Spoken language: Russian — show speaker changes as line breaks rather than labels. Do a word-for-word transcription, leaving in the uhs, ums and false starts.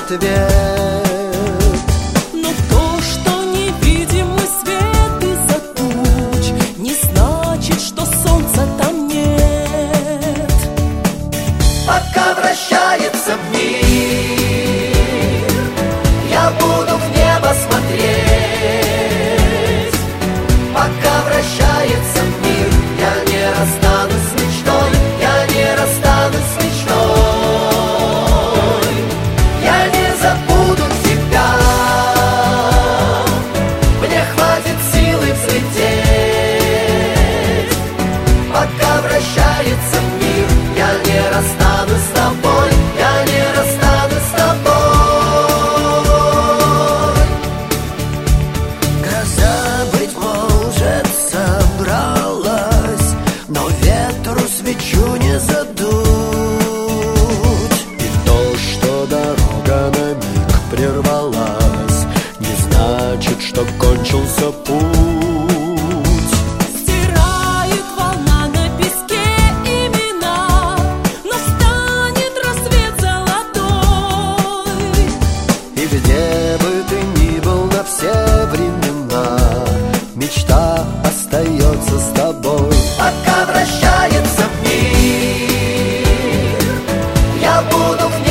ответ.
Но то, что невидимый свет из-за туч, не значит, что солнца там нет.
Пока вращается мир, я буду в небо смотреть. Пока вращается мир, я не расстанусь с мечтой, я не расстанусь с мечтой. Я не забуду тебя, мне хватит силы взлететь. Пока вращается мир, я не расстанусь с тобой, я не расстанусь с тобой. Гроза, быть может, собралась, но ветру свечу не задуть. И то, что дорога на миг прервалась, не значит, что кончился путь.
Стирает волна на песке имена, но встанет рассвет золотой.
И где бы ты ни был на все времена, мечта остается с тобой. Пока вращается мир, я буду в